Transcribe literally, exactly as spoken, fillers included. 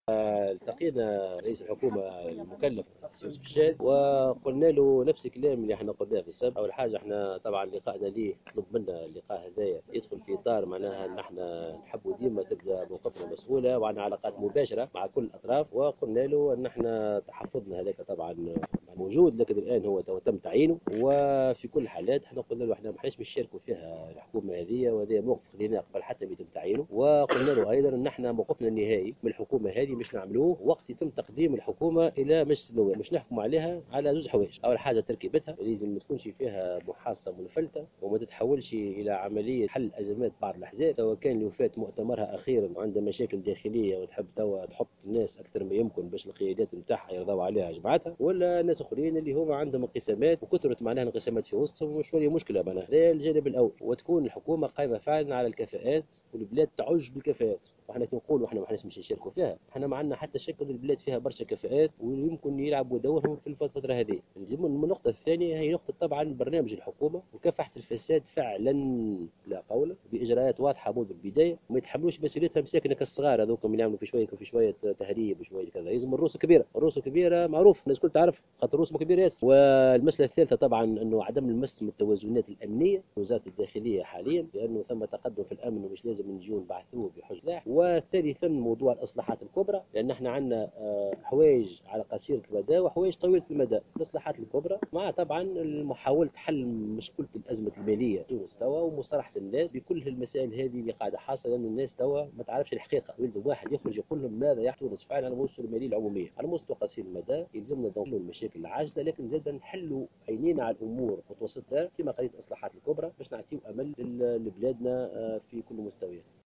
التقينا رئيس الحكومة المكلف يوسف الشاذ وقلنا له نفس الكلام اللي احنا قلناه في السابق. أول حاجة احنا طبعا لقائنا ليه طلب منا اللقاء هذايا يدخل في إطار معناها أن احنا نحبوا ديما تبدأ موقفنا مسؤولة وعندنا علاقات مباشرة مع كل الأطراف، وقلنا له أن احنا تحفظنا هذاك طبعا موجود، لكن الان هو تم تعيينه. وفي كل الحالات احنا قلنا له احنا ما حناش نشاركوا فيها الحكومه هذه، وهذا موقف خذيناه قبل حتى ما يتم تعيينه. وقلنا له ايضا ان احنا موقفنا النهائي من الحكومه هذه مش نعملوه وقت يتم تقديم الحكومه الى مجلس النواب، مش نحكموا عليها على زوج حوايج. اول حاجه تركيبتها لازم ما تكونش فيها محاصه منفلته وما تتحولش الى عمليه حل ازمات بعض الاحزاب، سواء كان اللي وفات مؤتمرها اخيرا وعندها مشاكل داخليه وتحب توا تحط الناس اكثر ما يمكن باش القيادات نتاعها يرضوا عليها جماعتها، ولا ناس اخرين اللي هما عندهم انقسامات وكثرت معناها الانقسامات في وسطهم وشويه مشكله معناها. هذا الجانب الاول، وتكون الحكومه قائمه فعلا على الكفاءات والبلاد تعج بالكفاءات. واحنا نقولوا احنا ما حناش مش نشاركوا فيها، احنا ما عندنا حتى شك ان البلاد فيها برشا كفاءات ويمكن يلعبوا دورهم في الفتره هذه. النقطه الثانيه هي نقطه طبعا برنامج الحكومه وكافحه الفساد فعلا، لا قول باجراءات واضحه منذ البدايه، وما يتحملوش مسؤوليتها مساكنك الصغار هذوك اللي يعملوا في شويه في شويه تهريب وشويه كذا. لازم الروس كبيره، الروس الكبيره معروف الناس الكل تعرف خاطر الروس كبيره ياسر. والمساله الثالثه طبعا انه عدم المس من التوازنات الامنيه في وزاره الداخليه حاليا، لانه ثم تقدم في الامن ومش لازم نجيو نبعثوه بحجه سلاح. وثالثا موضوع الاصلاحات الكبرى، لان احنا عندنا حوايج على قصيره المدى وحوايج طويله المدى. الاصلاحات الكبرى مع طبعا محاوله حل مشكله الازمه الماليه على مستوى ومصالحه الناس بكل المسائل هذه اللي قاعده حاصله، لان الناس توا ما تعرفش الحقيقه. يلزم واحد يخرج يقول لهم ماذا يحدث فعلا على مستوى الماليه العموميه. على مستوى قصير المدى يلزمنا نحلوا المشاكل العاجله، لكن زاد نحلوا عينينا على الامور المتوسطه كما قضيه الاصلاحات الكبرى باش نعطيو امل لبلادنا في كل مستويات.